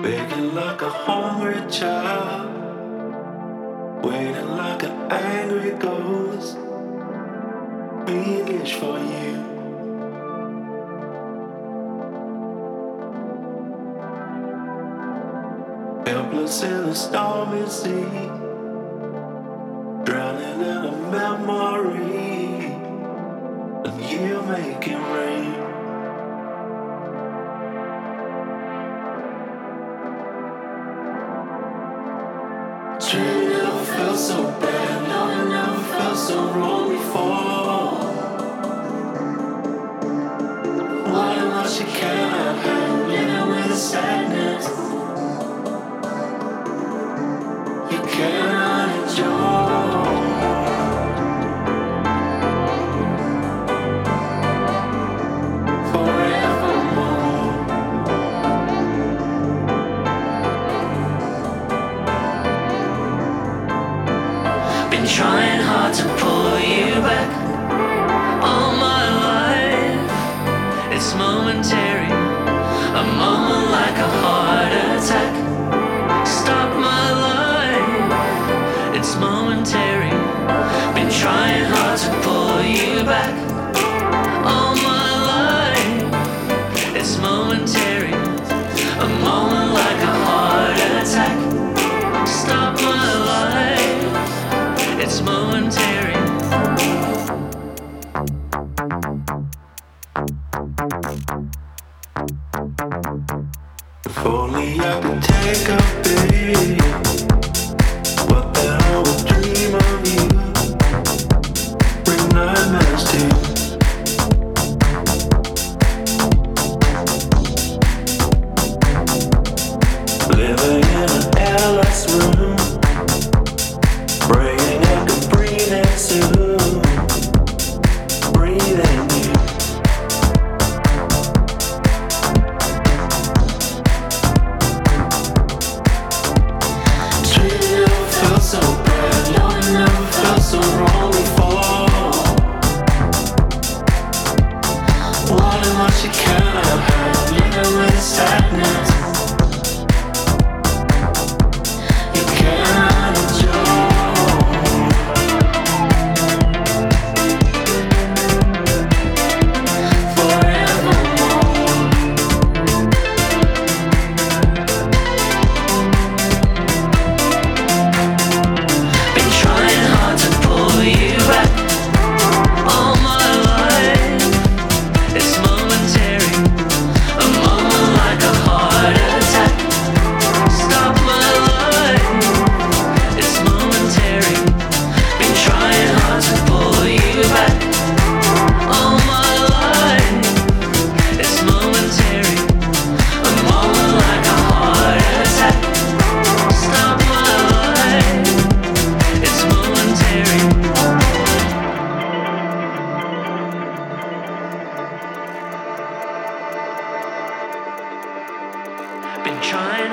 Begging like a hungry child, waiting like an angry ghost, being for you. Helpless in a stormy sea, drowning in a memory, and you make it rain. Dream never felt so bad, no, it never felt so wrong before. Wanting what you cannot have, living with the sadness you cannot enjoy. Forevermore. Been trying hard to pull you back all my life. It's momentary, a moment like a heart attack. Stop my life, it's momentary. Been trying hard to pull you back all my life. It's momentary, a moment like a heart attack. Stop my life, it's momentary. If only I could take a beat, what then I would dream of you. Bring nightmares to you. Living in an airless room, praying I can breathe it soon. Breathing you. So bad, no, it never felt so wrong before. Wanting what you cannot have, living with sadness you cannot enjoy. Forevermore. Been trying hard to pull you back all my life. It's momentary, a moment like a heart attack. Stop my life, it's momentary. Been trying hard to pull you back all my life. It's momentary, a moment like a heart attack. Stop my life, it's momentary. Been trying